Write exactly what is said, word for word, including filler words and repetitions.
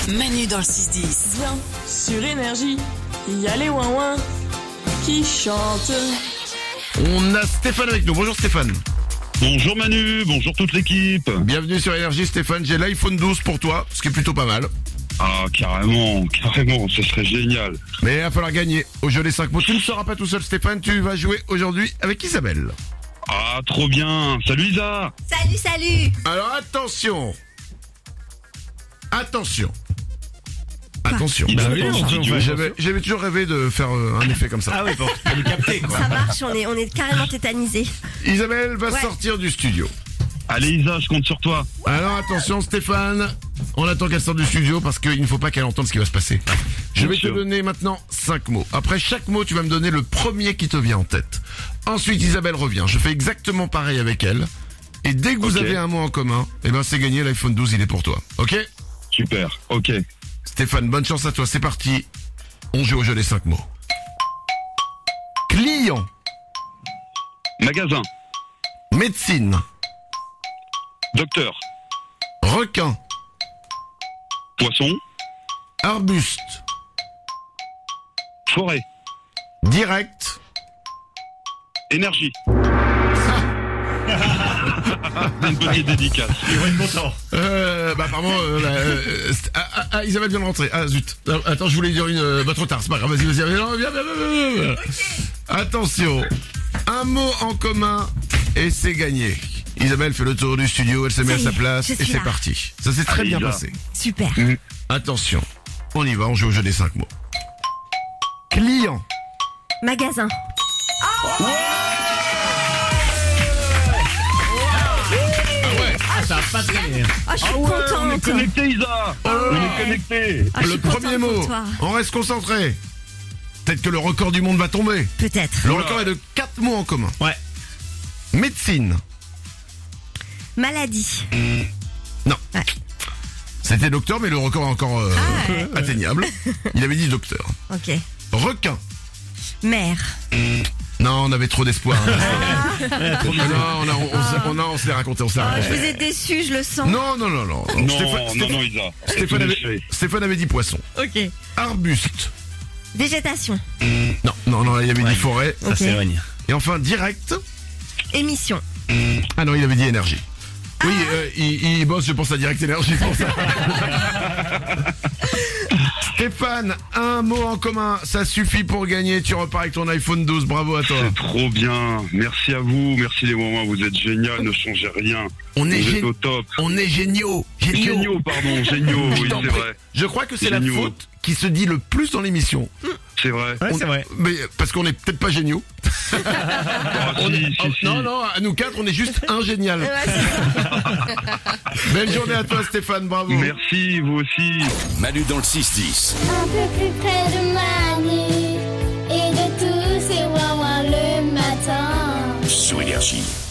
Manu dans le six dix. Viens, sur Énergie, il y a les ouin-ouin qui chantent. On a Stéphane avec nous. Bonjour Stéphane. Bonjour Manu, bonjour toute l'équipe. Bienvenue sur Énergie Stéphane. J'ai l'iPhone douze pour toi, ce qui est plutôt pas mal. Ah carrément, carrément, ce serait génial. Mais il va falloir gagner au jeu des cinq mots. Tu ne seras pas tout seul Stéphane, tu vas jouer aujourd'hui avec Isabelle. Ah trop bien, salut Isa. Salut, salut. Alors attention. Attention. Attention. Bah J'avais- oui, on fait- on fait J'avais j'avais toujours rêvé de faire euh, un effet comme ça. Ah oui, pour, pour nous capter quoi. Ça marche, on est, on est carrément tétanisés. Isabelle va Ouais. sortir du studio. Allez Isa, je compte sur toi. Alors attention Stéphane, on attend qu'elle sorte du studio parce qu'il ne faut pas qu'elle entende ce qui va se passer. Je vais te sûr. donner maintenant cinq mots. Après chaque mot, tu vas me donner le premier qui te vient en tête. Ensuite Isabelle revient. Je fais exactement pareil avec elle. Et dès que vous Ok. avez un mot en commun, eh ben c'est gagné, l'iPhone douze il est pour toi. Ok Super, ok. Stéphane, bonne chance à toi, c'est parti. On joue au jeu des cinq mots. Client, Magasin, médecine, docteur, requin, poisson, arbuste, forêt, direct, énergie. Une petite dédicace. Ils vont être contents. Euh, bah apparemment, euh, là, euh, st- ah, ah, ah, Isabelle vient de rentrer. Ah zut. Ah, Attends, je voulais dire une... Euh, bah trop tard, c'est pas grave, vas-y, vas-y, vas-y. Non, viens, viens, viens, viens, viens. Attention, un mot en commun et c'est gagné. Isabelle fait le tour du studio, elle se met Ça à y sa est, place je et suis c'est là. parti. Ça s'est très Allez, bien Isa. passé. Super. Attention, on y va, on joue au jeu des cinq mots. Client, Magasin. Ah, ça va pas traîner. Oh, je suis Ah ouais, on est contente. connecté Isa. On est connecté. Ah, je le suis contente premier pour mot. toi. On reste concentré. Peut-être que le record du monde va tomber. Peut-être. Le Oula. record est de quatre mots en commun. Ouais. Médecine, Maladie. non. Ouais. C'était docteur, mais le record est encore euh, Ah ouais. atteignable. Il avait dit docteur. Ok. Requin. Mère. Non, on avait trop d'espoir. hein. Trop Non, mignon. on a, on, s'est- on a, on se l'est raconté, on se l'est Oh, je raconté. vous ai déçu, je le sens. Non, non, non, non. Non, Stéphane, non, Stéphane- non Isa. Stéphane Tout avait, déchiré. Stéphane avait dit poisson. Ok. Arbuste. Végétation. Non, non, non, il avait Ouais. dit forêt. Ça Ok. s'éloigne. Et enfin, direct. Émission. Ah non, il avait dit énergie. Oui, euh, il, il bosse, je pense, à Direct Énergie pour ça. Stéphane, un mot en commun, ça suffit pour gagner. Tu repars avec ton iPhone douze, bravo à toi. C'est trop bien. Merci à vous, merci les moments, vous êêtes génial, ne changez rien. On est, Vous êtes gé- au top. on est géniaux. Géniaux. Géniaux, pardon, géniaux, Je oui, t'en c'est prie. vrai. Je crois que c'est la Géniaux. faute qui se dit le plus dans l'émission. C'est vrai. Ouais, On- c'est vrai. Mais parce qu'on est peut-être pas géniaux. Ah, On si, est- si, oh, si. Non, non, à nous quatre, on est juste un génial. Ouais, c'est ça. Belle journée à toi, Stéphane, bravo. Merci, vous aussi. Manu dans le six dix. Un peu plus près de Manu et de tous ces ouin-ouin le matin. Sur Énergie.